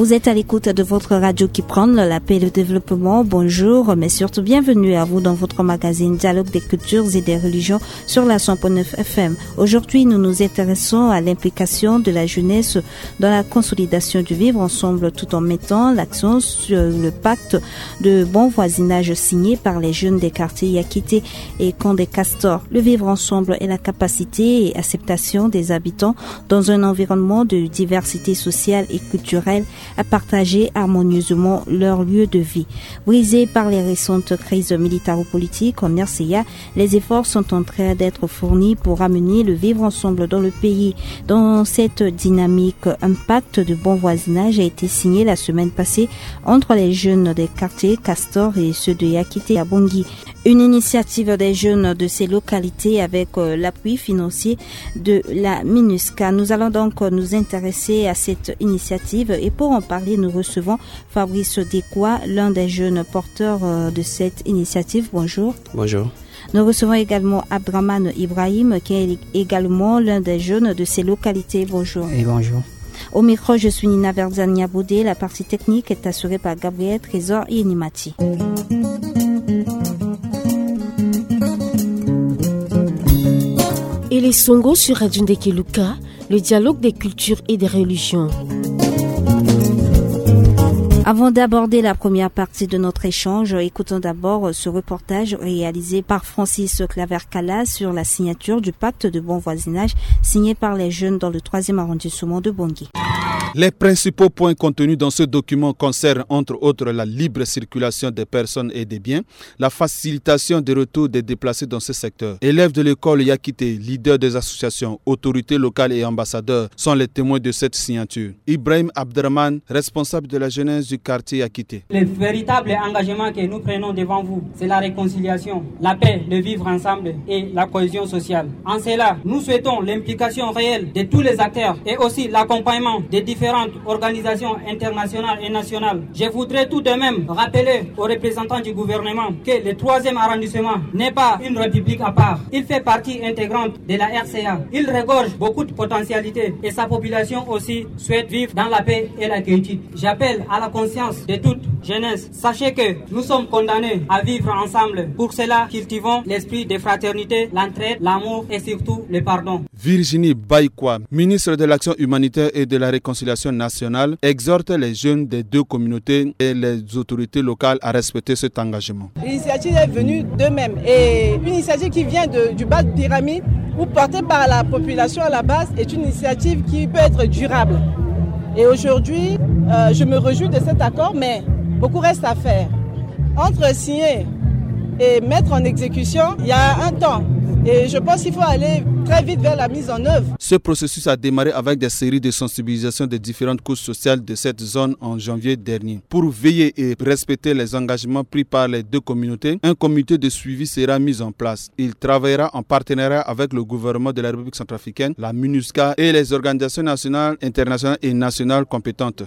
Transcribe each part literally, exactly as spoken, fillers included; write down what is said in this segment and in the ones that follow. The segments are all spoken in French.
Vous êtes à l'écoute de votre radio qui prend la paix et le développement. Bonjour, mais surtout bienvenue à vous dans votre magazine Dialogue des cultures et des religions sur la cent point neuf F M. Aujourd'hui, nous nous intéressons à l'implication de la jeunesse dans la consolidation du vivre ensemble tout en mettant l'accent sur le pacte de bon voisinage signé par les jeunes des quartiers Yakité et Camp des Castors. Le vivre ensemble est la capacité et acceptation des habitants dans un environnement de diversité sociale et culturelle à partager harmonieusement leur lieu de vie. Brisés par les récentes crises militaro-politiques en R C A, les efforts sont en train d'être fournis pour amener le vivre ensemble dans le pays. Dans cette dynamique, un pacte de bon voisinage a été signé la semaine passée entre les jeunes des quartiers Castor et ceux de Yakité à Bangui. Une initiative des jeunes de ces localités avec l'appui financier de la MINUSCA. Nous allons donc nous intéresser à cette initiative et pour en parler, nous recevons Fabrice Dekwa, l'un des jeunes porteurs de cette initiative. Bonjour. Bonjour. Nous recevons également Abdraman Ibrahim, qui est également l'un des jeunes de ces localités. Bonjour. Et bonjour. Au micro, je suis Nina Verzania Boudé. La partie technique est assurée par Gabriel Trésor et Inimati. Et les Songo sur Radio Ndekeluka, le dialogue des cultures et des religions. Avant d'aborder la première partie de notre échange, écoutons d'abord ce reportage réalisé par Francis Clavercala sur la signature du pacte de bon voisinage signé par les jeunes dans le troisième arrondissement de Bangui. Les principaux points contenus dans ce document concernent entre autres la libre circulation des personnes et des biens, la facilitation des retours des déplacés dans ce secteur. Élèves de l'école Yakité, leaders des associations, autorités locales et ambassadeurs sont les témoins de cette signature. Ibrahim Abdraman, responsable de la jeunesse du quartier Yakité. Le véritable engagement que nous prenons devant vous, c'est la réconciliation, la paix, le vivre ensemble et la cohésion sociale. En cela, nous souhaitons l'implication réelle de tous les acteurs et aussi l'accompagnement des différentes organisations internationales et nationales. Je voudrais tout de même rappeler aux représentants du gouvernement que le troisième arrondissement n'est pas une république à part. Il fait partie intégrante de la R C A. Il regorge beaucoup de potentialités et sa population aussi souhaite vivre dans la paix et la quiétude. J'appelle à la conscience de toute jeunesse. Sachez que nous sommes condamnés à vivre ensemble. Pour cela, cultivons l'esprit de fraternité, l'entraide, l'amour et surtout le pardon. Virginie Baïkwa, ministre de l'Action humanitaire et de la Réconciliation nationale, exhorte les jeunes des deux communautés et les autorités locales à respecter cet engagement. L'initiative est venue d'eux-mêmes et une initiative qui vient de, du bas de pyramide ou portée par la population à la base est une initiative qui peut être durable. Et aujourd'hui, euh, je me réjouis de cet accord, mais beaucoup reste à faire. Entre signer et mettre en exécution, il y a un temps. Et je pense qu'il faut aller très vite vers la mise en œuvre. Ce processus a démarré avec des séries de sensibilisation des différentes couches sociales de cette zone en janvier dernier. Pour veiller et respecter les engagements pris par les deux communautés, un comité de suivi sera mis en place. Il travaillera en partenariat avec le gouvernement de la République centrafricaine, la MINUSCA et les organisations nationales, internationales et nationales compétentes.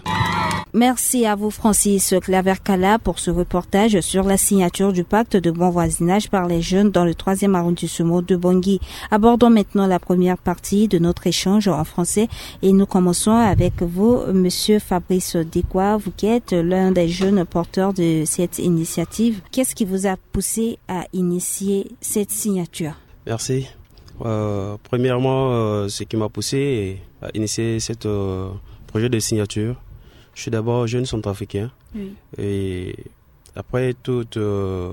Merci à vous Francis Clavercala pour ce reportage sur la signature du pacte de bon voisinage par les jeunes dans le troisième arrondissement de Bangui. Abordons maintenant la première partie de notre échange en français et nous commençons avec vous, Monsieur Fabrice Dekwa, vous qui êtes l'un des jeunes porteurs de cette initiative. Qu'est-ce qui vous a poussé à initier cette signature? Merci. Euh, premièrement, euh, ce qui m'a poussé à initier ce euh, projet de signature, je suis d'abord jeune centrafricain. Oui. Et après tous euh,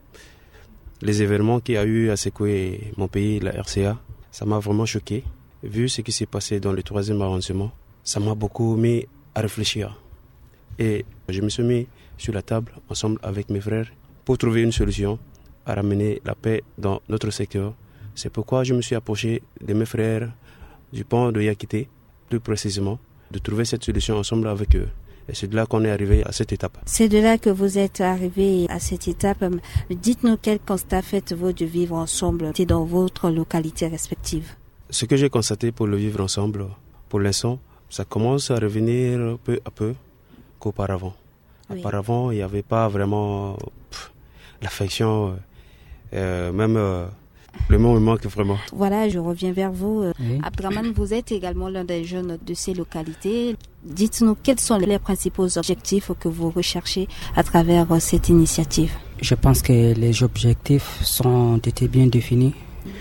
les événements qu'il y a eu à secouer mon pays, la R C A, ça m'a vraiment choqué. Vu ce qui s'est passé dans le troisième arrondissement, ça m'a beaucoup mis à réfléchir. Et je me suis mis sur la table ensemble avec mes frères pour trouver une solution à ramener la paix dans notre secteur. C'est pourquoi je me suis approché de mes frères du pont de Yakité, plus précisément, de trouver cette solution ensemble avec eux. Et c'est de là qu'on est arrivé à cette étape. C'est de là que vous êtes arrivé à cette étape. Dites-nous quel constat faites-vous de vivre ensemble dans votre localité respective? Ce que j'ai constaté pour le vivre ensemble, pour l'instant, ça commence à revenir peu à peu qu'auparavant. Oui. Auparavant, il n'y avait pas vraiment pff, l'affection, euh, même euh, Le mot me manque vraiment. Voilà, je reviens vers vous. Oui. Abdraman, vous êtes également l'un des jeunes de ces localités. Dites-nous quels sont les principaux objectifs que vous recherchez à travers cette initiative. Je pense que les objectifs sont été bien définis.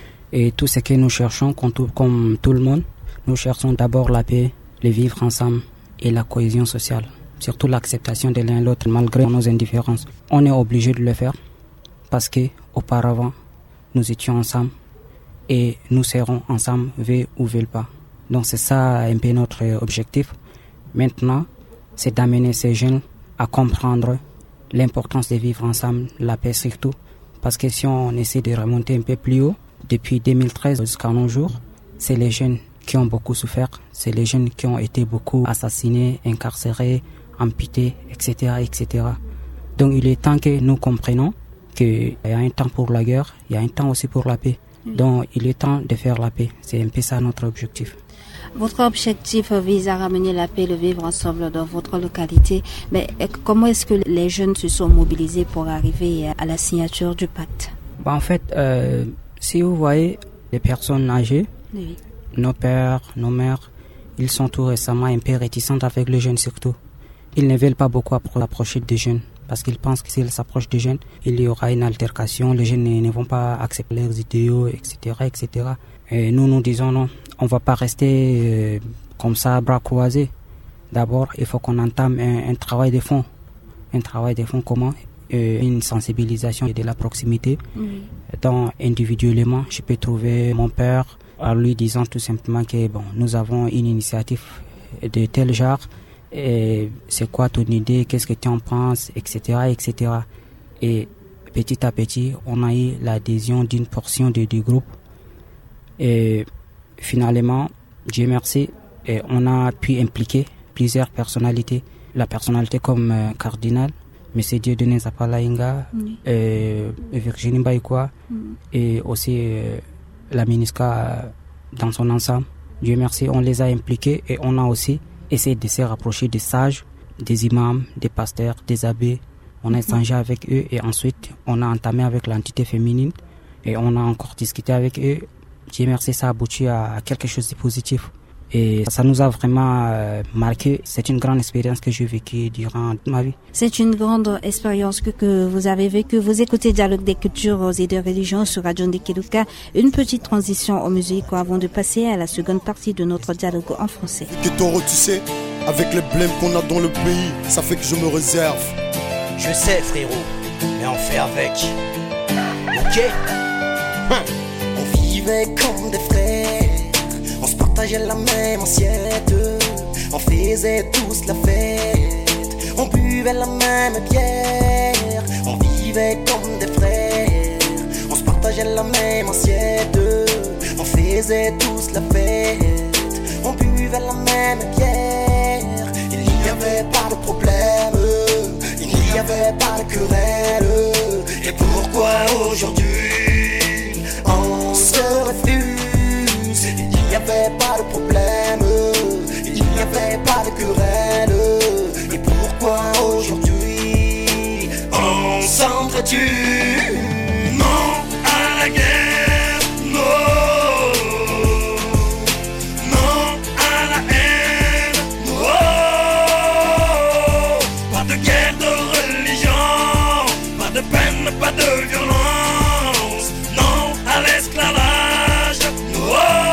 Et tout ce que nous cherchons, comme tout, comme tout le monde, nous cherchons d'abord la paix, le vivre ensemble et la cohésion sociale. Surtout l'acceptation de l'un et l'autre malgré nos indifférences. On est obligé de le faire parce que auparavant, nous étions ensemble et nous serons ensemble, veut ou veut pas. Donc c'est ça un peu notre objectif. Maintenant, c'est d'amener ces jeunes à comprendre l'importance de vivre ensemble, la paix surtout. Parce que si on essaie de remonter un peu plus haut, depuis deux mille treize jusqu'à nos jours, c'est les jeunes qui ont beaucoup souffert, c'est les jeunes qui ont été beaucoup assassinés, incarcérés, amputés, et cetera, et cetera. Donc il est temps que nous comprenions qu'il y a un temps pour la guerre, il y a un temps aussi pour la paix. Oui. Donc il est temps de faire la paix. C'est un peu ça notre objectif. Votre objectif vise à ramener la paix et le vivre ensemble dans votre localité. Mais comment est-ce que les jeunes se sont mobilisés pour arriver à la signature du pacte? Bah, en fait, euh, si vous voyez les personnes âgées, oui. nos pères, nos mères, ils sont tout récemment un peu réticents avec les jeunes surtout. Ils ne veulent pas beaucoup approcher des jeunes. Parce qu'ils pensent que s'ils s'approchent des jeunes, il y aura une altercation, les jeunes ne, ne vont pas accepter leurs idéaux, et cetera, et cetera. Et nous, nous disons non, on ne va pas rester euh, comme ça, bras croisés. D'abord, il faut qu'on entame un, un travail de fond. Un travail de fond comment euh, Une sensibilisation de la proximité. Oui. Donc, individuellement, je peux trouver mon père en lui disant tout simplement que bon, nous avons une initiative de tel genre. Et c'est quoi ton idée, qu'est-ce que tu en penses, et cetera, et cetera. Et petit à petit, on a eu l'adhésion d'une portion de, du groupe. Et finalement, Dieu merci, et on a pu impliquer plusieurs personnalités. La personnalité comme euh, Cardinal, M. Dieudonné Zapalainga, oui. euh, Virginie Baïkoua, oui. et aussi euh, la MINUSCA euh, dans son ensemble. Dieu merci, on les a impliqués et on a aussi essayer de se rapprocher des sages, des imams, des pasteurs, des abbés. On a échangé avec eux et ensuite on a entamé avec l'entité féminine et on a encore discuté avec eux. Dieu merci, ça a abouti à quelque chose de positif. Et ça nous a vraiment euh, marqué. C'est une grande expérience que j'ai vécue durant ma vie. C'est une grande expérience que, que vous avez vécue. Vous écoutez Dialogue des cultures et des religions sur Radio Ndekeluka. Une petite transition en musique avant de passer à la seconde partie de notre dialogue en français. Que ton retissé, avec les blèmes qu'on a dans le pays, ça fait que je me réserve. Je sais frérot, mais on fait avec. Ok hum. On vivait comme des frères. On se partageait la même assiette, on faisait tous la fête, on buvait la même bière, on vivait comme des frères, on se partageait la même assiette, on faisait tous la fête, on buvait la même bière, il n'y avait pas de problème, il n'y avait pas de querelle, et pourquoi aujourd'hui on se refuse? Il n'y avait pas de problème, il n'y avait pas de querelle. Et pourquoi aujourd'hui on s'entretue? Non à la guerre, non. Non à la haine, non. Pas de guerre de religion, pas de peine, pas de violence. Non à l'esclavage, non.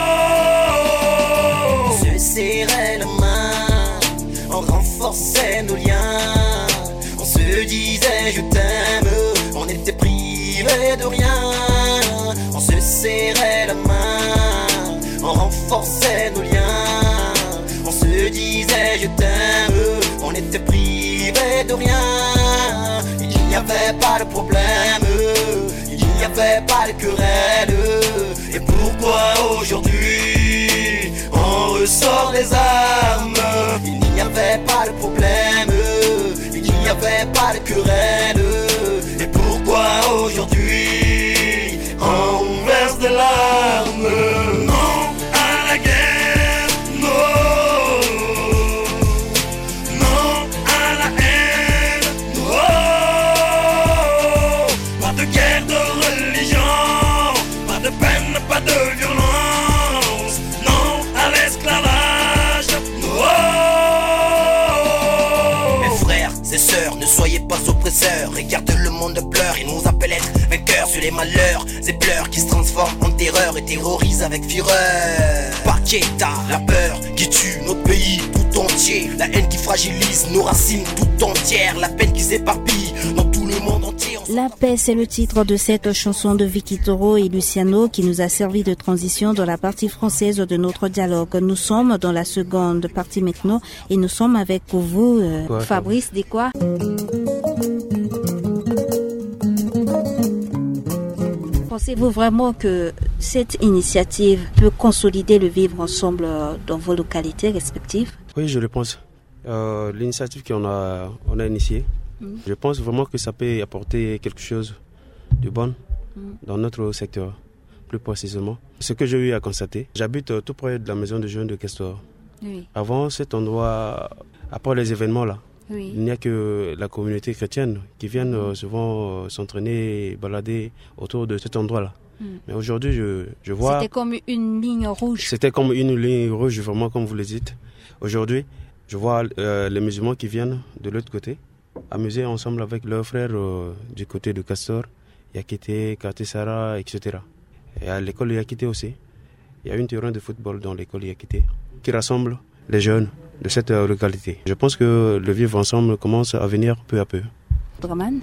Renforçait nos liens, on se disait je t'aime, on était privés de rien, on se serrait la main, on renforçait nos liens, on se disait je t'aime, on était privés de rien, il n'y avait pas de problème, il n'y avait pas de querelle, et pourquoi aujourd'hui on ressort les armes? Il n'y avait pas de problème, il n'y avait pas de querelle. Et pourquoi aujourd'hui on verse des larmes? Non à la guerre, non. Non à la haine, non. Pas de guerre de religion, sœurs. Regarde le monde pleure, il nous appelle être vainqueurs sur les malheurs. Ces pleurs qui se transforment en terreur et terrorisent avec fureur. Paqueta, la peur qui tue notre pays tout entier. La haine qui fragilise nos racines tout entières. La peine qui s'éparpille dans tout le monde entier. La paix, c'est le titre de cette chanson de Vicky Toro et Luciano qui nous a servi de transition dans la partie française de notre dialogue. Nous sommes dans la seconde partie maintenant et nous sommes avec vous, euh, ouais, Fabrice Desquois. Pensez-vous vraiment que cette initiative peut consolider le vivre ensemble dans vos localités respectives? Oui, je le pense. Euh, l'initiative qu'on a, on a initiée, mmh. je pense vraiment que ça peut apporter quelque chose de bon mmh. dans notre secteur, plus précisément. Ce que j'ai eu à constater, j'habite tout près de la maison de jeunes de Castor. Oui. Avant cet endroit, après les événements là, oui. il n'y a que la communauté chrétienne qui viennent euh, souvent euh, s'entraîner et balader autour de cet endroit-là. Mm. Mais aujourd'hui, je, je vois... C'était comme une ligne rouge. C'était comme une ligne rouge, vraiment, comme vous le dites. Aujourd'hui, je vois euh, les musulmans qui viennent de l'autre côté, amuser ensemble avec leurs frères euh, du côté de Castor, Yakité, Katesara, et cetera. Et à l'école Yakité aussi, il y a un terrain de football dans l'école Yakité qui rassemble les jeunes de cette localité. Je pense que le vivre ensemble commence à venir peu à peu. Draman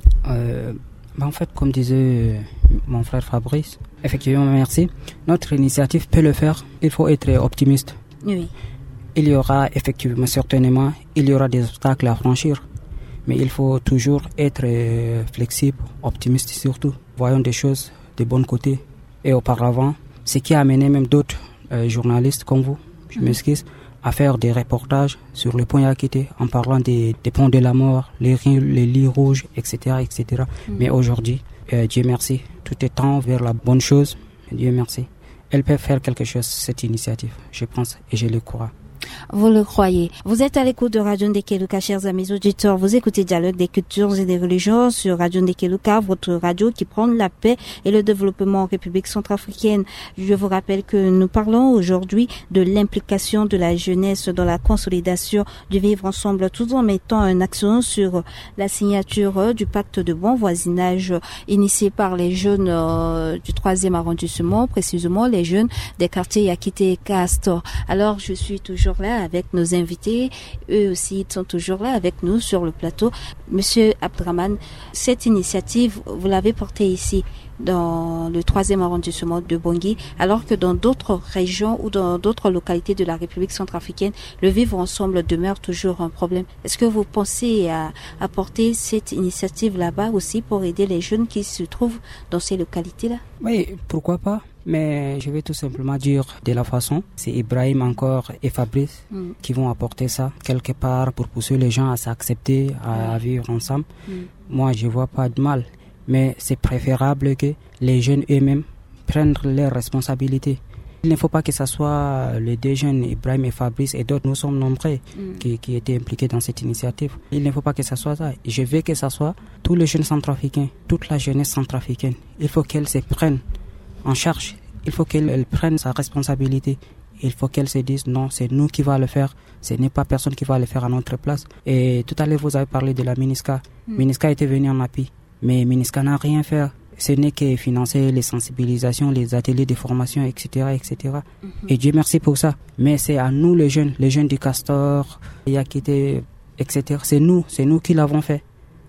euh, bah en fait, comme disait mon frère Fabrice, effectivement, merci. Notre initiative peut le faire. Il faut être optimiste. Oui. Il y aura effectivement, certainement, il y aura des obstacles à franchir. Mais il faut toujours être flexible, optimiste surtout. Voyons des choses de bon côté. Et auparavant, ce qui a amené même d'autres euh, journalistes comme vous, je mmh. m'excuse, à faire des reportages sur le pont Yakité en parlant des, des ponts de la mort, les, les lits rouges, et cetera et cetera. Mm. Mais aujourd'hui, euh, Dieu merci, tout est tend vers la bonne chose. Dieu merci. Elle peut faire quelque chose, cette initiative, je pense, et je le crois. Vous le croyez. Vous êtes à l'écoute de Radio Ndekeluka, chers amis auditeurs. Vous écoutez Dialogue des cultures et des religions sur Radio Ndekeluka, votre radio qui prend la paix et le développement en République centrafricaine. Je vous rappelle que nous parlons aujourd'hui de l'implication de la jeunesse dans la consolidation du vivre ensemble, tout en mettant un accent sur la signature du pacte de bon voisinage initié par les jeunes euh, du troisième arrondissement, précisément les jeunes des quartiers Yakité et Castor. Alors, je suis toujours là avec nos invités, eux aussi sont toujours là avec nous sur le plateau. Monsieur Abdraman, cette initiative, vous l'avez portée ici dans le troisième arrondissement de Bangui, alors que dans d'autres régions ou dans d'autres localités de la République centrafricaine, le vivre ensemble demeure toujours un problème. Est-ce que vous pensez à apporter cette initiative là-bas aussi pour aider les jeunes qui se trouvent dans ces localités-là? Oui, pourquoi pas? Mais je vais tout simplement dire de la façon, c'est Ibrahim encore et Fabrice mm. qui vont apporter ça quelque part pour pousser les gens à s'accepter, à, à vivre ensemble. Mm. Moi, je vois pas de mal, mais c'est préférable que les jeunes eux-mêmes prennent leurs responsabilités. Il ne faut pas que ce soit les deux jeunes, Ibrahim et Fabrice et d'autres, nous sommes nombreux mm. qui, qui étaient impliqués dans cette initiative. Il ne faut pas que ce soit ça. Je veux que ce soit tous les jeunes centrafricains, toute la jeunesse centrafricaine. Il faut qu'elle se prenne en charge. Il faut qu'elle prenne sa responsabilité. Il faut qu'elle se dise non, c'est nous qui va le faire. Ce n'est pas personne qui va le faire à notre place. Et tout à l'heure, vous avez parlé de la MINUSCA. Mm. MINUSCA était venu en appui, mais MINUSCA n'a rien fait. Ce n'est que financer les sensibilisations, les ateliers de formation, et cetera, et cetera. Mm-hmm. Et Dieu merci pour ça. Mais c'est à nous les jeunes, les jeunes du Castor, Yakité, et cetera. C'est nous, c'est nous qui l'avons fait.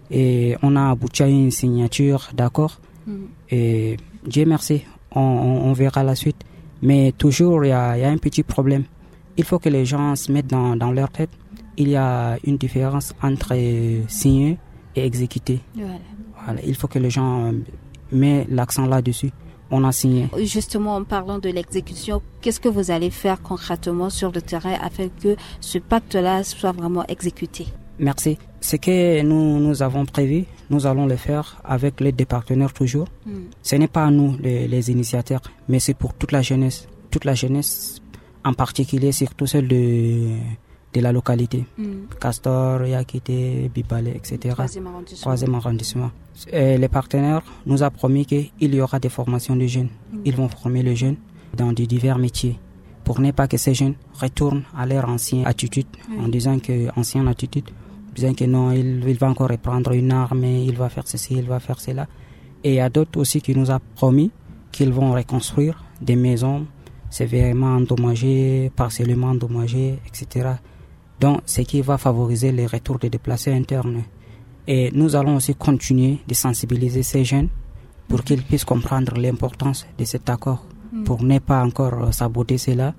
Et on a abouti à une signature, d'accord. Mm. Et Dieu merci. On, on, on verra la suite. Mais toujours, il y a, y a un petit problème. Il faut que les gens se mettent dans, dans leur tête. Il y a une différence entre signer et exécuter. Voilà. Voilà. Il faut que les gens mettent l'accent là-dessus. On a signé. Justement, en parlant de l'exécution, qu'est-ce que vous allez faire concrètement sur le terrain afin que ce pacte-là soit vraiment exécuté? Merci. Ce que nous, nous avons prévu, nous allons le faire avec l'aide des partenaires toujours. Mm. Ce n'est pas à nous, les, les initiateurs, mais c'est pour toute la jeunesse. Toute la jeunesse, en particulier, surtout celle de, de la localité. Mm. Castor, Yakité, Bibale, et cetera. Troisième arrondissement. Troisième arrondissement. Et les partenaires nous ont promis qu'il y aura des formations de jeunes. Mm. Ils vont former les jeunes dans des divers métiers pour ne pas que ces jeunes retournent à leur ancienne attitude, mm. en disant que ancienne attitude, Bien que non, il, il va encore reprendre une arme, il va faire ceci, il va faire cela. Et il y a d'autres aussi qui nous ont promis qu'ils vont reconstruire des maisons sévèrement endommagées, partiellement endommagées, et cetera. Donc, ce qui va favoriser les retours des déplacés internes. Et nous allons aussi continuer de sensibiliser ces jeunes pour qu'ils puissent comprendre l'importance de cet accord, mmh. pour ne pas encore saboter cela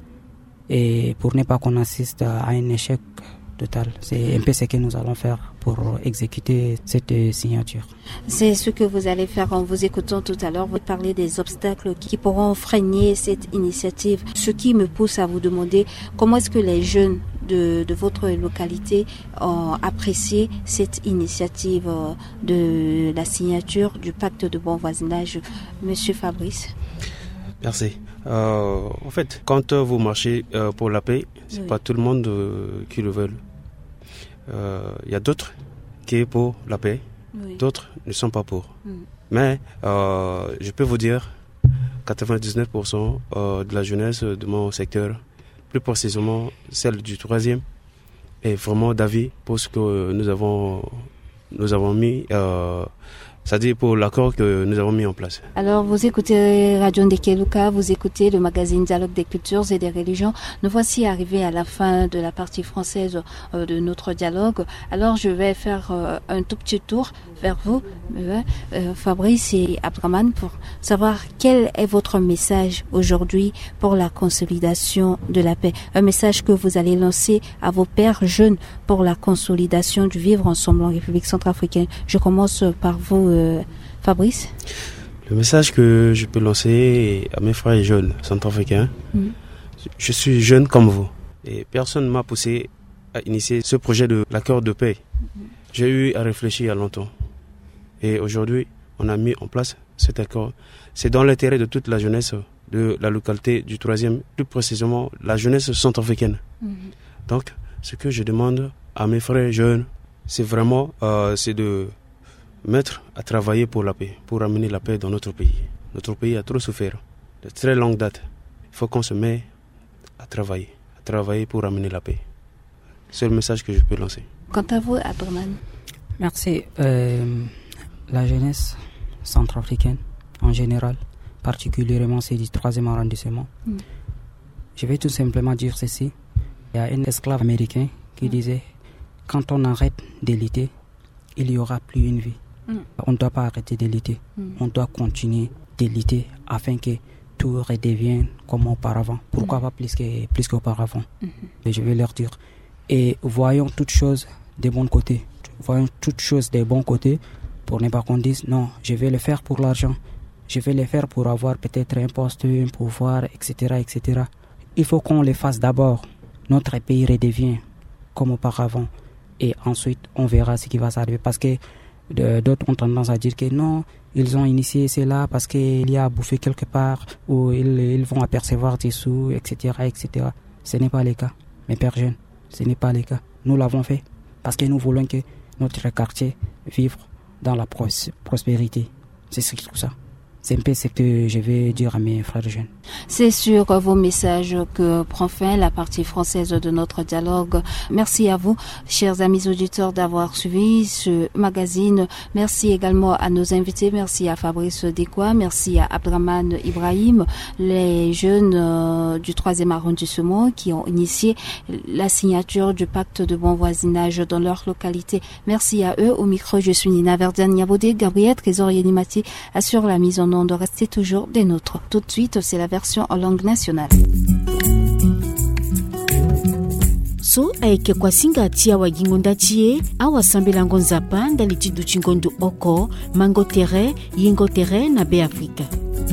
et pour ne pas qu'on assiste à un échec total. C'est un peu ce que nous allons faire pour exécuter cette signature. C'est ce que vous allez faire en vous écoutant tout à l'heure. Vous parlez des obstacles qui pourront freiner cette initiative. Ce qui me pousse à vous demander comment est-ce que les jeunes de, de votre localité ont apprécié cette initiative de la signature du pacte de bon voisinage. Monsieur Fabrice. Merci. Euh, en fait, quand vous marchez euh, pour la paix, c'est oui. pas tout le monde euh, qui le veut. Il euh, y a d'autres qui sont pour la paix, oui. d'autres ne sont pas pour. Mm. Mais euh, je peux vous dire, quatre-vingt-dix-neuf pour cent euh, de la jeunesse de mon secteur, plus précisément celle du troisième, est vraiment d'avis pour ce que nous avons, nous avons mis. Euh, C'est-à-dire pour l'accord que nous avons mis en place. Alors, vous écoutez Radio Ndekeluka, vous écoutez le magazine Dialogue des cultures et des religions. Nous voici arrivés à la fin de la partie française euh, de notre dialogue. Alors, je vais faire euh, un tout petit tour vers vous, euh, euh, Fabrice et Abdraman, pour savoir quel est votre message aujourd'hui pour la consolidation de la paix. Un message que vous allez lancer à vos pères jeunes pour la consolidation du vivre ensemble en République centrafricaine. Je commence par vous, euh, Fabrice. Le message que je peux lancer à mes frères jeunes centrafricains, mmh. je suis jeune comme vous et personne ne m'a poussé à initier ce projet de l'accord de paix. Mmh. J'ai eu à réfléchir il y a longtemps et aujourd'hui on a mis en place cet accord. C'est dans l'intérêt de toute la jeunesse de la localité du troisième, plus précisément la jeunesse centrafricaine. Mmh. Donc ce que je demande à mes frères jeunes, c'est vraiment euh, c'est de mettre à travailler pour la paix, pour amener la paix dans notre pays. Notre pays a trop souffert de très longue date. Il faut qu'on se mette à travailler, à travailler pour amener la paix. C'est le message que je peux lancer. Quant à vous, Abdraman. Merci. Euh, la jeunesse centrafricaine, en général, particulièrement celle du troisième arrondissement, mm. je vais tout simplement dire ceci. Il y a un esclave américain qui mm. disait « Quand on arrête de lutter, il n'y aura plus une vie. Mm. On ne doit pas arrêter de lutter. Mm. On doit continuer de lutter afin que tout redevienne comme auparavant. Pourquoi mm. pas plus, que, plus qu'auparavant mm-hmm. Et je vais leur dire. Et voyons toutes choses des bons côtés. Voyons toutes choses des bons côtés pour ne pas qu'on dise non, je vais le faire pour l'argent. Je vais le faire pour avoir peut-être un poste, un pouvoir, et cetera, et cetera. Il faut qu'on le fasse d'abord. Notre pays redevient comme auparavant. Et ensuite, on verra ce qui va s'arriver. Parce que de, d'autres ont tendance à dire que non, ils ont initié cela parce qu'il y a à bouffer quelque part ou ils, ils vont apercevoir des sous, et cetera, et cetera. Ce n'est pas le cas, mes pères jeunes. Ce n'est pas le cas. Nous l'avons fait parce que nous voulons que notre quartier vive dans la pros- prospérité. C'est ce qui trouve ça. C'est un peu ce que je vais dire à mes frères jeunes. C'est sur vos messages que prend fin la partie française de notre dialogue. Merci à vous, chers amis auditeurs, d'avoir suivi ce magazine. Merci également à nos invités. Merci à Fabrice Dekwa. Merci à Abdraman Ibrahim, les jeunes euh, du troisième arrondissement qui ont initié la signature du pacte de bon voisinage dans leur localité. Merci à eux. Au micro, je suis Nina Verdiane-Niabodé. Gabriel Trésor-Yenimati assure la mise en de rester toujours des nôtres. Tout de suite, c'est la version en langue nationale. So aike kwa singa tia wa gingonda tie awa sambela ngonzapa ndali tidu chingondo oko mango tere yingo tere na be Afrika.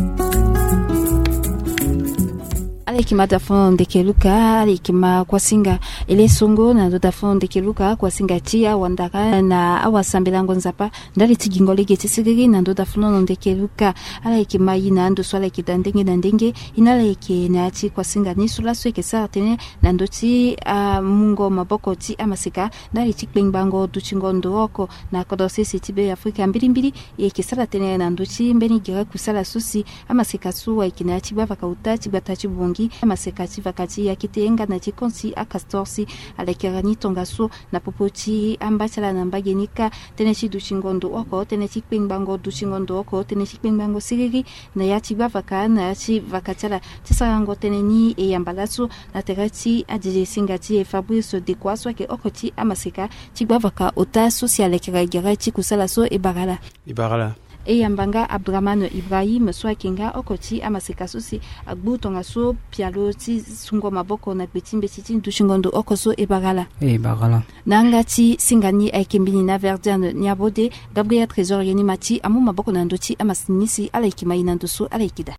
Alekima dafon Ndekeluka, alekima kwa singa ele songo na dafon Ndekeluka kwa singa tia wandaka na awa sambela ngonzapa ndali tigingole gete sigiri na dafon Ndekeluka alekima ina ndo swala kidandenge ndenge inaleke na ati kwa singa ni sula sweke sa tene na ndoti a mungo maboko ti amasika ndali tikpeng bango duchingondo oko na kodose sitibe Afrika mbili mbili yeke sala tene na ndoti mbeni gira kusala susi amasika suwa ikinati bava kauta tibata chibongi amasekati vakati yakite ngana ti konsi akastorsi alekerani tongaso na popoti ambachala na mbagenika teneti duchingondo oko teneti pingbango duchingondo oko teneti pingbango siriri na yati bavaka na yati vakachala tisarango teneni e yambalaso na terati adije singati e Fabrice de Kwaso ke okoti amaseka ti bavaka ota social keragera ti kusalaso e barala ibarala e yambanga Abdraman Ibrahim so akinga okoti amaseka sosi agbutonga so pialo ti sungo maboko na betimbe titi dushingondo okoso e barala e barala nangati singani aikembini na Verdiane Nyabode Gabriel Trésor yeni mati amu maboko na ndoti amasinisi alaikima inandoso alaikida.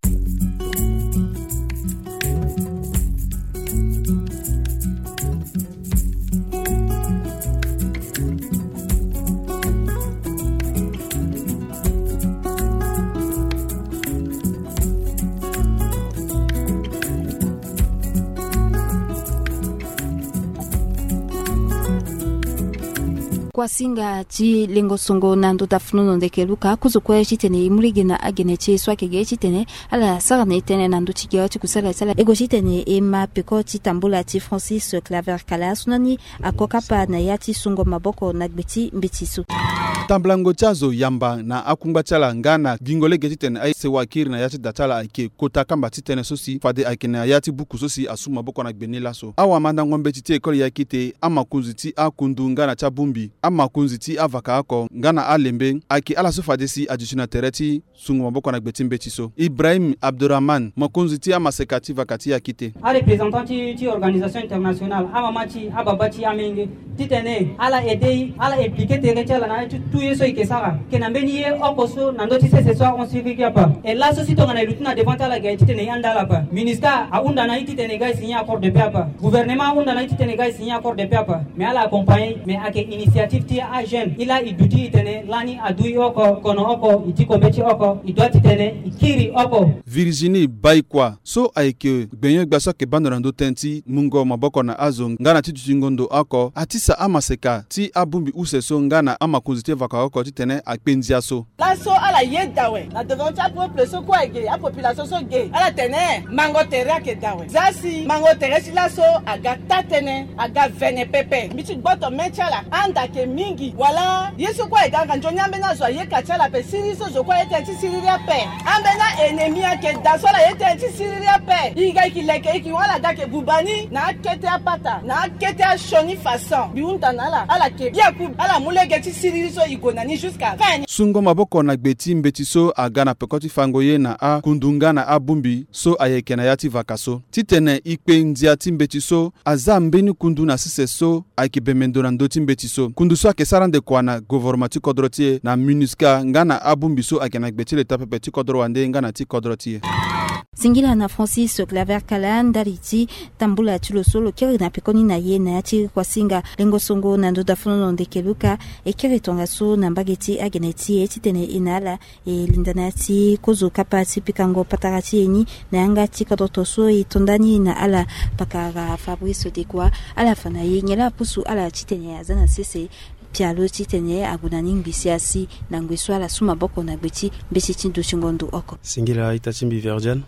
Kwa singa ti lengo songo nando tafuno ndeke luka kuzo kwa chitene imurige na agene che swake ge chitene ala sarane tene nando tigeo ti kusala sala ego chitene e ma peko ti tambula ti Francis Claver Kala sunani akokapa na yati sungo maboko na gbeti mbetisu tamblango chazo yamba na akumba chala ngana gingole ge chitene ai se wakir na yati datala ake kota kamba titene sosi fade ake na yati buku sosi asuma boko na gbenela so awa manda ngombe ti ekole yakite amakunzi ti akundu ngana chabumbi amakunzi ti avaka ako ngana alembe aki ala so fadesi additional tereti sungu maboko na gbetimbe ti so Ibrahim Abdurrahman makunzi ti amasekati vakati yakite a représentant ti ti organisation internationale amamati ababati amenge titene ala aider ala impliquer tereti ala na tout yeso ikesara kenambeni ye okoso nando ti se soir on siriki apa et là ceci to ngana lutuna devant ala ga titene yandala pa ministère a unda na titene ga signer accord de paix apa gouvernement unda na titene ga signer accord de paix apa mais ala accompagner mais ake initiative ti a jeune ila iduti itene lani adui oko kono oko itiko mechi oko idwati itene ikiri oko Virginie Baikwa so aike gbenyo gbaso ke bandorando tenti mungo maboko na azo ngana ti tutingondo ako atisa amaseka ti abumbi useso ngana amakunzite vaka oko ti tene akpendia so la so ala yedawe na devant ta peuple so kwa ge a population so ge ala tene mango tere ke dawe zasi mango tere si la so aga tatene aga vene pepe miti boto mechala anda ke mingi wala yesu kwa ga njonya mbena zo ye kachala pe siri so zo kwa yete ti siri ya pe ambena enemi ke dasola yete ti siri ya pe iga kileke ki wala ga ke bubani na kete apata na kete shoni façon biunta nala ala ke bia ku ala mulege ti siri so igona ni jusqu'à fin sungo maboko na gbeti mbeti so agana pekoti fangoye na a kundunga na abumbi so ayeke na yati vakaso titene ikpe ndia ti mbeti so azambeni kundu na sise so akibemendo na ndoti mbeti so kundu so ake sarande kwa na gouvernement ti kodrotie na MINUSCA ngana abumbi so ake na gbeti le tapepe ti kodro wande ngana ti kodrotie Singila na Francis Claver Kala ndariti tambula tulo solo kiri na pekoni na ye na yati kwa singa lengo songo na ndo dafuno ndeke luka e kiri tonga so na mbageti ageneti e titene inala e lindanati kozo kapati pikango patarati eni na yanga ti kadoto so e tondani na ala pakara Fabrice de Kwa ala fana ye nyela pusu ala titene azana sese pialo titene agunani ngbisiasi na ngwiswa la suma boko na gbeti mbesi tindu chingondo oko Singila itachimbi Verdiane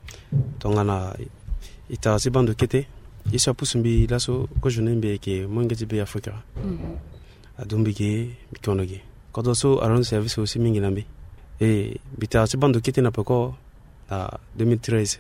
tongana ita sibando kete isa pusumbi laso ko jonembe ke mongeti be Afrika mhm adumbi ke bikonoge kodo so aron service aussi mingi nambe et bita sibando kete na poko à deux mille treize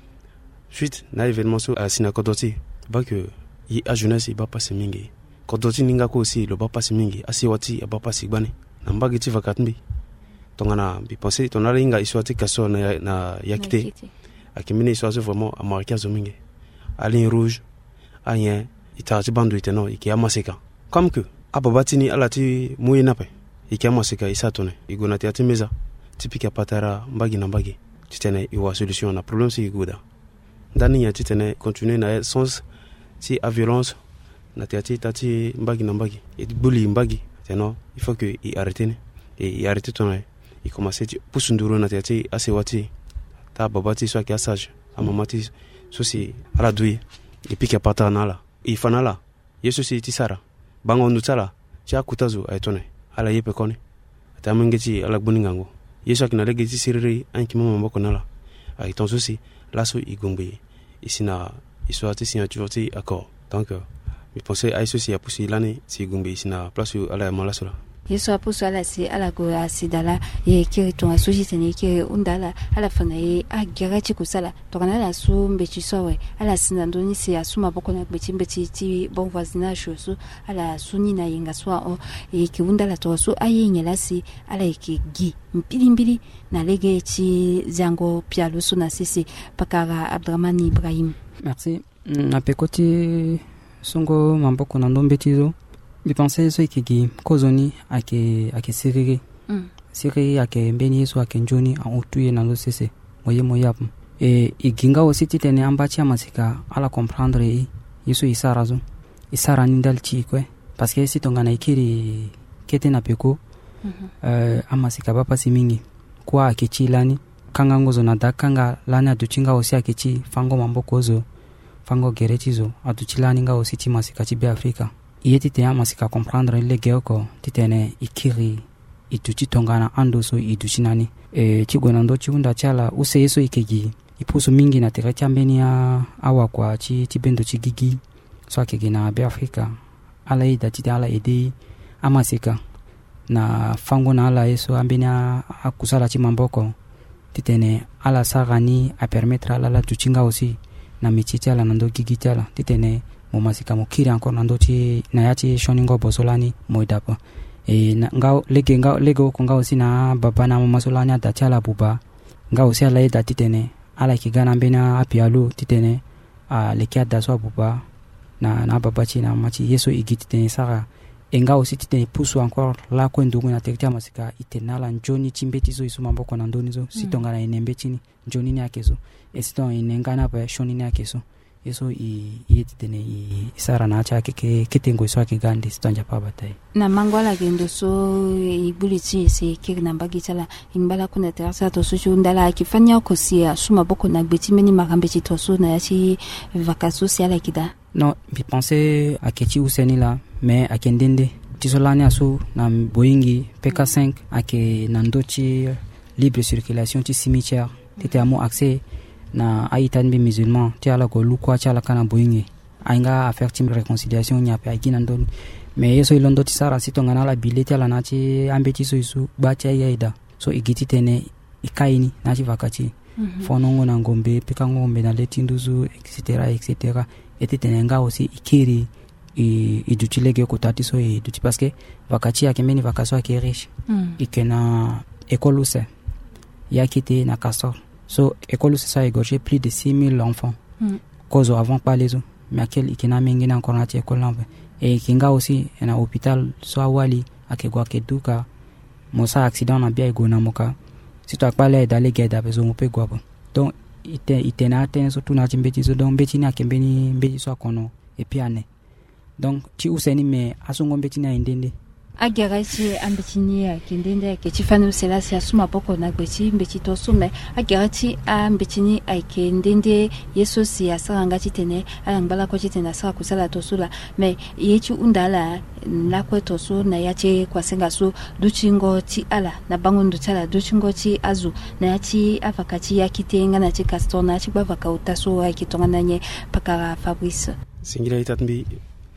suite na événement so à sinakodoti ba que i a jeunesse i ba passer mingi kodoti ninga ko aussi le ba passer mingi asi wati ba passer bane namba geti vakatmbi tongana bi penser tonala inga iswati kaso na na yakite akimine iswazo vraiment américain zominge à ligne rouge ayen itachi bandu iteno iki amaseka comme que ababatini alati muyina pe iki amaseka isatone igona tiati meza typique patara mbagi na mbagi titene iwa solution na problème si iguda ndani ya titene continuer na sens si a violence na tiati tati mbagi na mbagi et bully mbagi teno il faut que i arrêter et i arrêter ton i commencer pusunduro na tiati asewati ta babati so kia sage amamati so si ala dui et puis kia pata nala i fanala yesu si tisara bango nutala cha kutazu aitone ala yepe kone atamengeti ala buningango yesu akina legeti siriri anki mama mboko nala aiton so si laso igombe ici na histoire de signature ti accord donc je pensais à ceci à pousser l'année si gumbe ici na place à la mala sola yeso apuso ala si ala go asidala ye kiri tonga suji tene kiri undala ala fana ye agera chikusala tokana la su mbechi sowe ala sinandoni si asuma boko na mbechi mbechi ti bon voisinage so ala suni na yenga swa o e ki undala to so ayenyela si ala ki gi mpili mbili na lege chi zango pialo so na sisi pakara Abdramani Ibrahim. Merci. Na pekoti songo mamboko na ndombetizo je pensais so ikigi kozoni ake ake siriri mm. siriri ake mbeni so ake njoni en otuye na lo sese moye moyap e iginga aussi titene ambachi amasika ala comprendre yeso isarazo isara nindal chi kwe parce que si tongana ikiri kete na peko mm-hmm. euh amasika bapa simingi kwa akechilani kanga ngozo na dakanga lana duchinga aussi akechi fango mamboko zo fango geretizo atuchilani nga aussi ti masika ti be Afrika yeti te amasika comprendre le geoko titene ikiri ituchi tongana ando so iduchi nani e chigona ndo chiunda chala use yeso ikegi ipuso mingi na tere chambeni ya awa kwa chi tibendo chigigi so akegi na be Afrika ala ida tite ala ede amasika na fango na ala yeso ambeni akusala chi mamboko titene ala sagani a permettre ala la tuchinga aussi na michiti ala nando gigi tala titene momasika mokiri encore nando ti na yati shoningo bosolani moidapa e ngao lege ngao lego ko ngao sina baba na momasolani atachala buba ngao sia la ida titene ala kigana mbena apialu titene a lekia daswa buba na na baba chi na machi yeso igiti tene sara e ngao si titene pusu encore la ko ndungu na tektia masika itenala njoni chimbeti zo isuma mboko na ndonizo mm. sitongana inembe chini njoni ni akeso e siton inengana pa shoni ni akeso yeso i yeti tene i sara na acha ke ketengo so akigandi sitonja pa batai na mangwala gendo so ibuliti se kirna bagitala imbala kuna terasa to so ndala akifanya kosia suma boko na gbeti meni makambechi to so na yachi vacances sociales kida non bi penser à kechi useni la mais akendende tisolani asu na boingi P K cinq ake nandochi libre circulation ti cimetière tete amo accès na aitan be musulman ti ala ko lukwa cha la kana boingi ainga affaire tim réconciliation nya pe agina ndon mais yeso ilondo ti sara sitonga na la bileti ala na ti ambeti so isu ba cha yaida so igiti tene ikaini na ti vakati mm-hmm. fonongo na ngombe peka ngombe na letinduzu etc etc eti tenenga aussi ikiri i idutile ko tati so i duti parce que vakati akemeni vakaso akerish mm. ikena école ya kité na Castor so école ça a égorgé plus de six mille enfants mm. cause avant pas les autres mais aquel ikena mengi na encore na école là et kinga aussi na hôpital so awali akegwa keduka mosa accident na bia igona moka si tu akpale d'aller geda bezo mope gwa donc ite itena aten so tuna chimbeti zo donc beti na kembeni mbeti so akono et puis ane donc ti useni me asongo mbeti na indende agarati ambetini ya kindende ke chifano selasi asuma boko na gbeti mbeti to sume agarati ambetini aike ndende yeso si asanga chitene alambala ko chitena sa kusala to sula me yechi undala la ko to so na yache kwa senga so duchingo ti ala na bangundu tala duchingo ti azu na yachi afakati yakitenga na ti Castor na ti bavaka utaso akitonga nanye pakara Fabrice singira itatmbi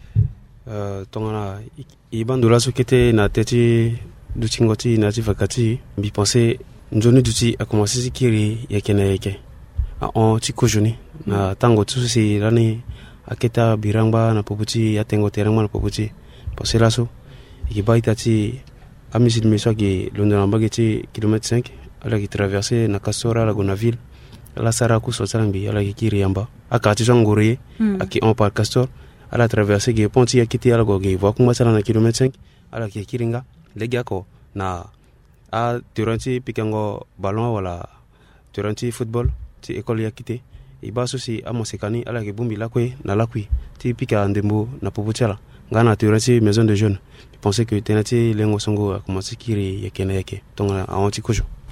Uh, tongana ibandula sokete na teti duchingoti na tivakati bi penser njoni duti a commencé sikiri yakena yake a on ti kojoni na tango tu si rani aketa birangba na poputi ya tengo terangma na poputi penser laso ikibaita ti amisil meso ki london bageti kilomètre cinq ala ki traverser na Castor la Gonaville la sara ku sotarambi ala ki kiri yamba akati songore mm. aki on par Castor à la traversée qui ponti a quitté à la gogue voit comment ça na kilomètre cinq à la kiringa les gars ko na a turanti pikango ballon wala turanti football ti école ya quitté e ba so si amosekani à la ke bumbi la kwe na la kwi ti pika ndembo na poputiala ngana turanti maison de jeunes je pensais que tenati lengo songo a commencé kiri yakena yake donc a anti kojo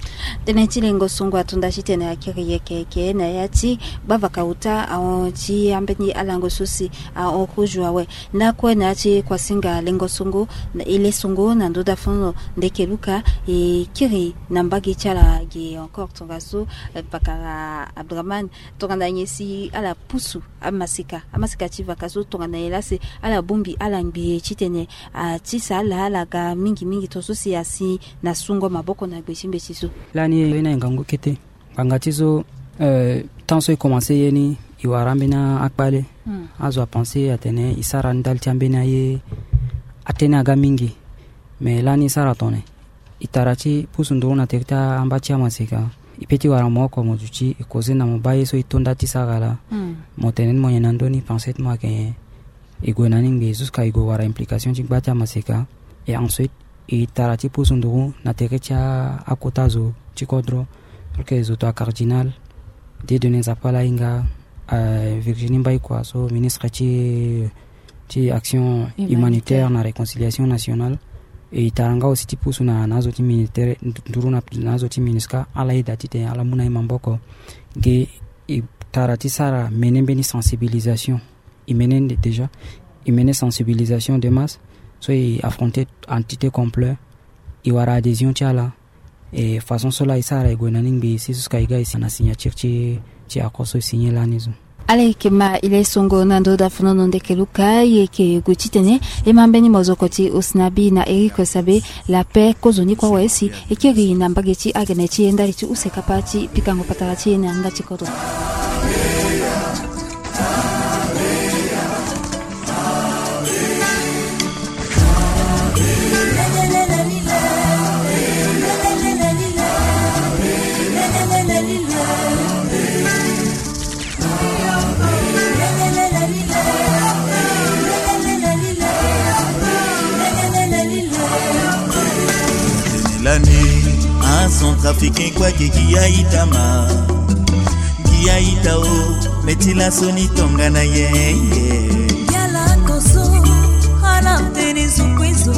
tenetile ngosongo atunda chitene akiriye keke na yati bava kauta a ti ambeni alango sosi a okujwa we na kwa na ti kwa singa lengo songo na ile songo na ndoda fono ndekeluka e kiri nambagi chala gi encore tongaso pakara Abdraman tongana nyesi ala pusu amasika amasika ti vakaso tongana elase ala bumbi ala ngbi chitene a ti sala ala ga mingi mingi to sosi asi na sungo maboko na gbechimbe chiso lani ina ngango kete ngatizo euh tant so commencé yeni iwarambina akpale hmm. azo a penser atene isara ndal tiambena ye atene aga mingi mais lani sara tone itarachi pusundu na tekta ambachi amasika ipeti wara moko mojuchi ikoze na mobaye so itonda tisagala hmm. motenen moyena ndoni penset moi que igwenani ngi jusqu'à igo wara implication chigbata amasika et ensuite itarati pusundu na tekcha akotazo chikodro porque zoto cardinal de donner zapala inga uh, Virginie Mbaye quoi so ministre ci ci action humanitaire na réconciliation nationale et taranga aussi ti pusuna nazo ti militaire duruna nazo ti miniska ala idati te ala muna imamboko ge tarati sara menembe ni sensibilisation imenen déjà imenen sensibilisation de masse so i affronter entité complète i wara adhésion ti ala et façon cela isara igwenaning bi sisus kaiga isana signature ci ci akoso signer lanizo ale kema ile songo nando da fonono ndekeluka yeke gutitene e mambeni mozokoti usnabi na Eric Sabe la paix kozoni kwa wesi ekeri na mbageti ageneti endali ti usekapati pikango patarati na ngati kodo Un centrafricain quoi que kia itama kia itao metila soni tongana ye yala koso ala teni sukwezo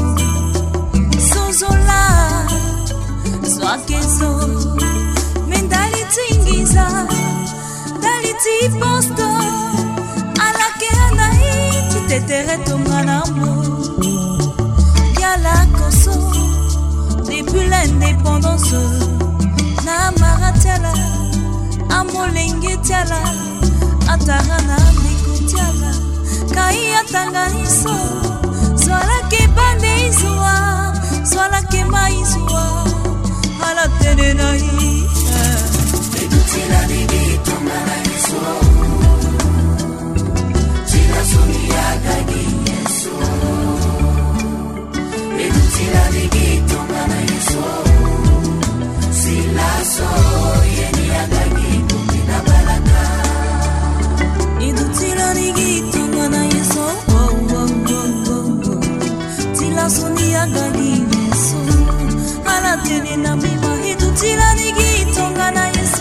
sozola swakezo mendali tingiza dali ti posto ala kena iti tetere tongana mo yala koso depuis l'indépendance na maratela amolenge tiala atarana nikutiala kai atanganiso swala ke bande izwa swala ke maizwa ala tenena hi edutila digito mana iso tila sonia gadi yeso edutila digito mana iso sila so yeni agagi kumina balaka edutila digito mana iso oh oh oh oh tila sonia gadi yeso ala tenena mima edutila digito mana iso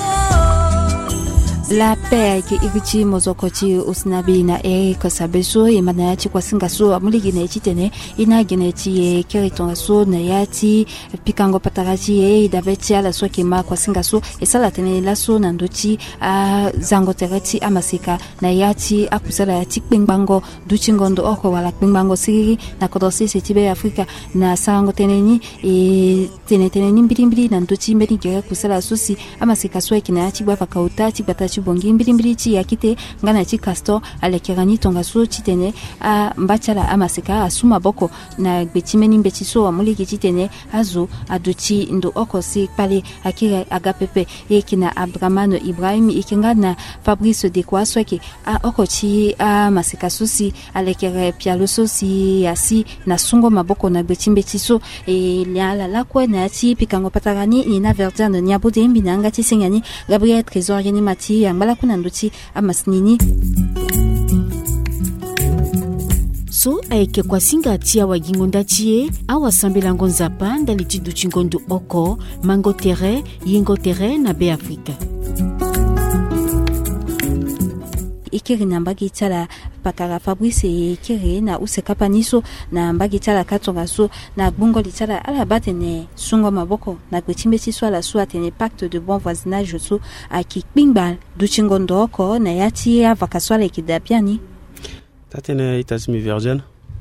la paix ki iguchi mozokoti usnabi na Eric Sabe so e manayati kwa singa so amuligi na chitene ina geneti e keriton so na yati pikango patarati e dabeti ala so kema kwa singa so e sala tene la so na ndoti a zango tereti amasika na yati akusala yati kpingbango duchingondo oko wala kpingbango siriri na kodosi setibe Afrika na sango teneni e tene teneni mbirimbiri na ndoti mbeni gere kusala sosi amasika so ekina yati bwa fakauta ti batachi bongi mbirimbiri ti yakite ngana ti castor alekirani tonga so chitene a mbachala amasika asuma boko na gbetimeni mbeti so amuliki chitene azo aduchi ndo oko si pale akira agapepe yekina Abdraman Ibrahim ikinga na Fabrice de Kwasweke a oko ti a masika susi alekere pialo sosi asi na sungo maboko na gbetimbeti so e liala la kwa na ti pikango patarani ina verdane nyabode mbinanga ti sengani Gabriel Trésor yeni mati yambala kuna nduti amasnini so aike kwa singa tia wa gingonda tie awa sambela ngonza panda litidu chingondu oko mango tere yingo tere na be Afrika ikiri nambagi tala pakara Fabrice kere na usekapa niso na mbagi tala katonga so na bungo litala ala batene sungo maboko na kwechimbe chiso ala so atene pacte de bon voisinage so akikbimbal duchingondo oko na yati ya vakaswala kidapiani tatene itasmi virgin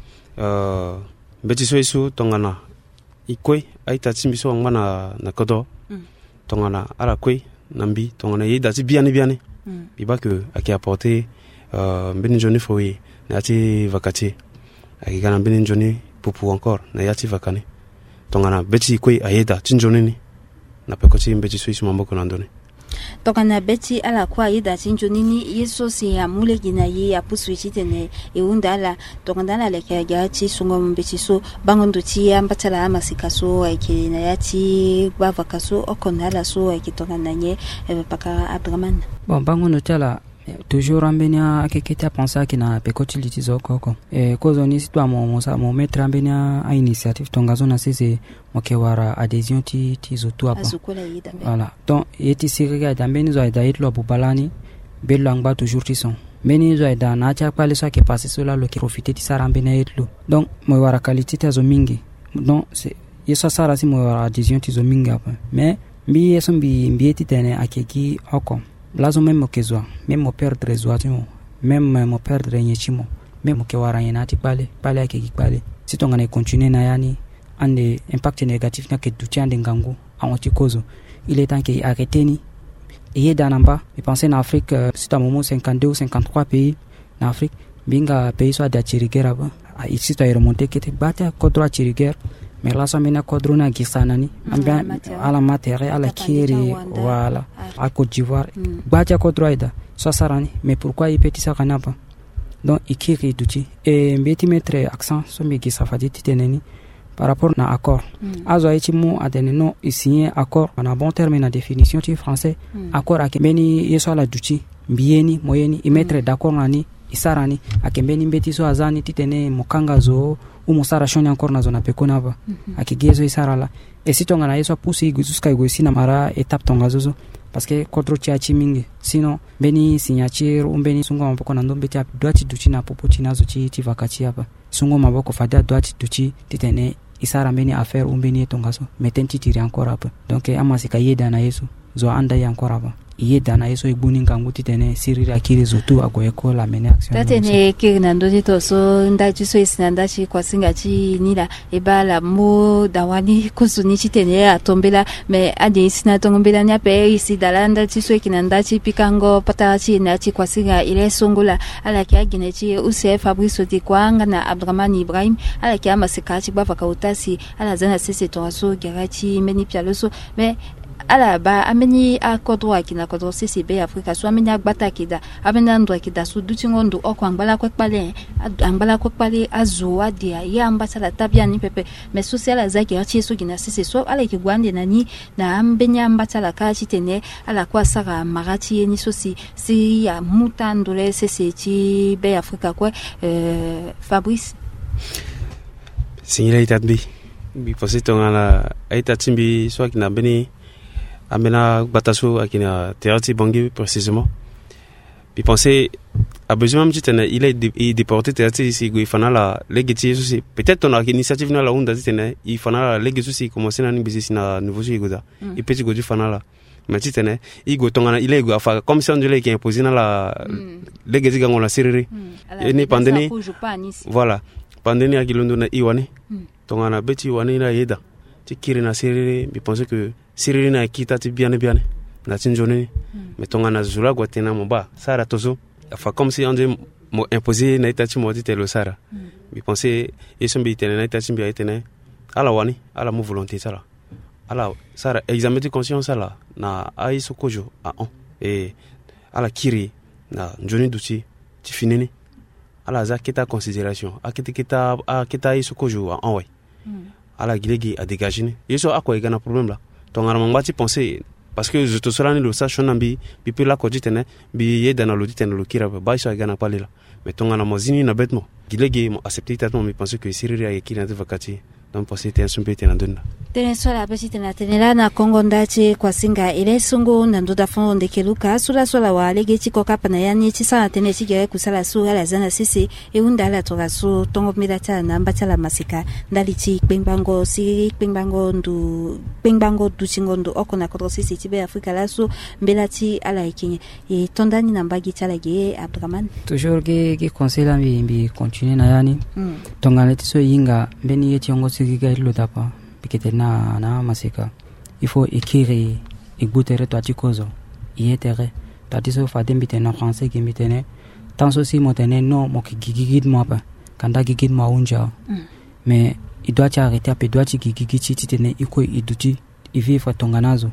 euh betiso isu tongana ikoi aitatimi so ngana na kodo mm. tongana ala koi nambi tongana yida ti biani biani mm. biba que aki apporter euh mbeni joni foi na ti vakati aki kana mbeni joni pupu encore na yati vakani tongana beti koi ayeda tinjoni ni na pekoti mbeti so isu mamboko na ndoni tokana beti ala kwa yida tinjoni ni yeso si ya mule gina yi ya puswichi tene e undala tokana la leke ya ti sungo mbeti so bangondo ti ya mbatala ama sikaso ake na yati bava kaso okondala so ake tokana nye paka Abdraman bon bangondo tala toujours ambenia akeketa pensa kina pekoti litizo koko e kozo ni sitwa mo mo mo mettre ambenia a initiative tongazo na sese mokewara adhesion ti ti zotu apa voilà donc yeti siriga dambeni zo aida itlo bubalani belo angba toujours ti son meni zo aida na cha pale so ke passer cela lo ki profiter ti sarambena itlo donc mo wara qualité ta zo mingi donc c'est yeso sara si mo wara adhesion ti zo mingi apa mais mbi yeso mbi mbi ti tene akeki oko lazo même mokezwa même mo perdre zoatimo même mo perdre nyechimo même ke wara yenati pale pale akeki pale si tongana continuer na yani ande impact négatif na ke dutiande ngangu awoti kozo il est temps que arrêteni et danamba et penser en Afrique euh, c'est à moment cinquante-deux ou cinquante-trois pays en Afrique binga pays soit d'achirigera ba ici to remonter que te bata kodro achirigera mais là ça mena kodro na gisanani amba ala matière ala kiri voilà à Côte d'Ivoire bata kodro ida ça sarani mais pourquoi il petit ça kanapa donc ikiri duti et mbeti mettre accent sur me gisafadi titeneni par rapport à l'accord. Mm. Azo aichi mu adene no signé accord en bon terme na définition ti français mm. accord akembeni yeso la duchi mbieni moyeni i mettre mm. d'accord nani isarani akembeni mbeti so azani titene mukanga zo u musara shoni encore na zona pekona ba mm-hmm. akigezo isarala et si tonga na yeso pousse jusqu'à igosina mara étape tonga zozo parce que contre tiachi mingi sinon beni signature umbeni sungo maboko na ndombe ti doati duchi na popoti nazo ti ti vakati hapa sungo maboko fada doati duchi titene isara mbeni affaire umbeni tongaso metenti tiri encore hapa donc amasika yeda na yesu zo anda ya encore hapa yeda na yesu ibuni nganguti tene sirira akiri zotu agoyeko la mene action tatene kirina ndoti to so ndachi so isinanda chi kwa singa chi nila ebala mo dawani kusuni chi tene atombela me ade isina tombela nya pe isi dalanda chi so kinanda chi pikango pata chi na chi kwa singa ile songula ala kia gine chi use Fabrice di kwanga na Abdraman Ibrahim ala kia masika chi bava kautasi ala zana sese to so garachi meni pialoso me ala ba ameni a kodwa kina kodro sisi be Afrika so ameni agbata kida ameni andwa kida so dutingondo okwangala kwekpale angala kwekpale azo adia ya ambasala tabia ni pepe me social zaki achi so gina sisi so ala ki gwande nani na ambenya ambasala ka chitene ala kwa saka marati ni so si si ya mutandole sisi chi be Afrika kwa euh, Fabrice singila itatbi bi posito ngala aitatimbi so kina beni amena bataso akina théâtre bangi précisément puis penser a besoin même titene il est déporté théâtre ici il fana la legiti aussi peut-être on a une initiative na la onda titene il fana la legiti aussi commencer na business na nouveau jeu goda il peut go du fana la mais titene il go tongana il est go afa comme si on dirait qu'il imposé na la legiti gango la serré et ni pandémie voilà pandémie akilondo na iwane tongana beti iwane na yeda tikiri na serré mais penser que siriri na kita ti biane biane na tinjoni mm. metonga na zula gwatena moba sara tozo afa comme si on dit mo imposer na itati mo dit le sara mm. mi penser yeso mbi tene na itati mbi itene ala wani ala mo volonté sara ala sara examen de conscience ala na ai sokojo a on et ala kiri na njoni duti ti finini ala za kita considération akita kita akita ai sokojo a on ouais mm. ala gilegi a dégager yeso akwa igana problème là donc on va penser parce que je te serai le ça chonambi bipe la ko ditene bi yeda na lo ditene lo kira ba isa gana pale la mais ton ana mozini na bêtement gilegi mo accepter tatement mais penser que siriri ya kina de vakati donc penser t'es un peu t'es na donna Tene sola basi tena tenela na Kongo ndachi kwa singa ile sungu na ndoda fondo ndekeluka sula sola wa lege chiko kapa na yani chisa tene chigere kusala su ala zana sisi e unda la toga su tongo milata na mbachala masika ndali chi pembango si pembango ndu pembango du chingondo oko na kodro sisi tibe Afrika la su mbelati ala ikinye e tondani na mbagi chala ge Abdraman toujours ge ge conseil la mbi mbi continuer na yani mm. Tongale tiso yinga mbeni yeti ongo sigiga ilo tapa na na masika il faut écrire et goûter toi tu cause y était toi tu so fa dembite na français qui mitene tant aussi motene non mo ki gigid moi pas quand da gigid moi unja mais il doit t'arrêter après doit tu gigid ti tene iko iduti il vivre tonganazo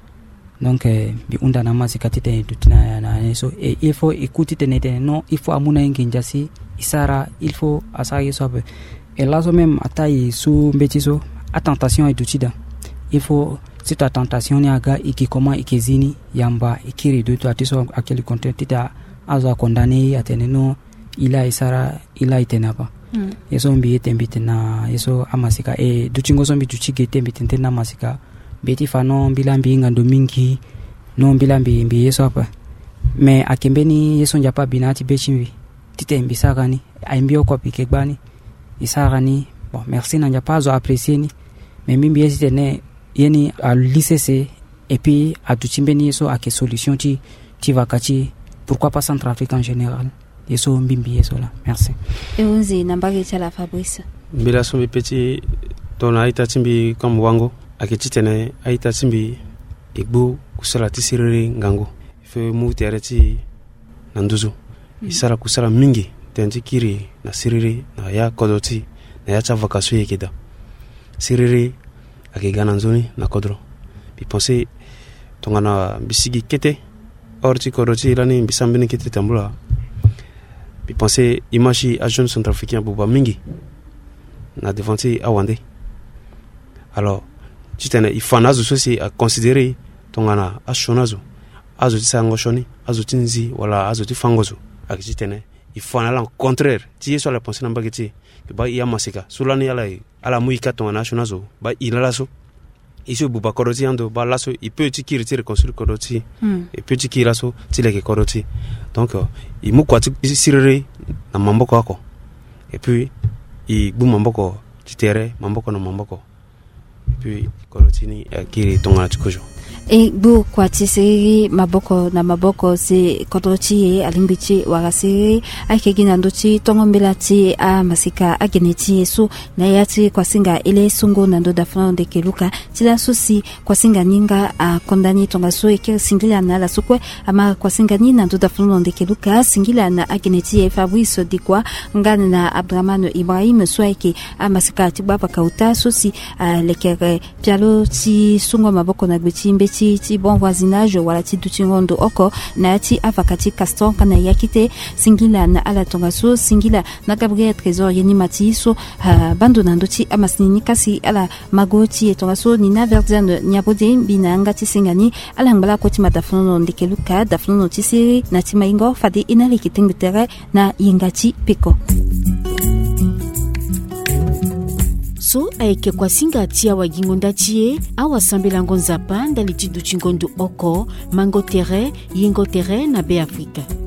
donc bi unda na masika tete iduti na na so et il faut écouter tene non il faut amuna nginjasi isara il faut asagi so et là même atai sous mbetiso a tentation et d'outils. Il faut, si ta tentation n'est pas et comment et zini yamba et qui de toi tu sois à quel contenu tu as à condamné à tenir non il a isara il a été naba et son billet t'invite na et so amasika et d'outingo son bitu chige t'invite na masika beti fano bilambi ngando mingi non bilambi mbi yeso apa mais akembeni yeso njapa binati bechimbi tite mbisaka ni aimbio kwa pikebani isara ni bon merci na njapa zo apprécier ni mais mimi yesi tene yeni à lycée et puis à tuchimbeni so à quelle solution ti ti vakati pourquoi pas Centrafrique en général yeso mbimbi yeso là merci et onzi nambage chala Fabrice mbila so mi petit ton aita timbi comme wango akiti tene aita timbi igbo kusala tisiriri ngango fe mu tereti nanduzu mm. Isara kusala mingi tenti kiri na siriri na ya kodoti na ya cha vacation yekida siriri akigana nzoni na kodro bi penser tongana bisigi kete orti koroti lani bisambini kete tambula bi penser imachi a jeune centrafricain buba mingi na devanti awande alors tu tene ifanazo sosi à considérer tongana ashonazo azo tisango shoni azo tinzi wala azo tifangozo akiti tene ifana la contraire ti so la pensée namba kiti ba iya masika sulani ala ala muika tongana ashonazo ba ilalaso iso buba koroti ando ba laso il peut tikiri tire construire koroti et peut tikiri laso tileke koroti donc il mu kwati sirere na mamboko ako et puis il bu mamboko titere mamboko na mamboko et puis koroti ni kiri tongana tikojo e bu kwati siri maboko na maboko se kodrochi e alimbichi warasiri ake gina ndochi tongombelati a masika ageneti su na yati kwa singa ile sungo na ndo da fronde keluka tila susi kwa singa ninga a kondani tonga so e kiri singila na la sukwe ama kwa singa ni na ndo da fronde keluka singila na ageneti e Fabrice dikwa ngana na Abdraman Ibrahim soike a masika tibaba kauta susi a lekere pialo ti sungo maboko na gbechi ti ti bon voisinage wala ti dutingondo oko na ti avakati Caston kana yakite singila na ala tongaso singila na Gabriel Trésor yeni matiso uh, bandonando ti amasnini kasi ala magoti etongaso ni na verdian nyabode binanga ti singani ala ngala ko ti madafono ndekeluka dafono ti siri na ti maingo fade inali kitingitere na yingati peko so aeke kwa singa tia wa gingonda tie awa sambela ngonza panda litidu chingondo oko mango tere yingo tere na be Afrika.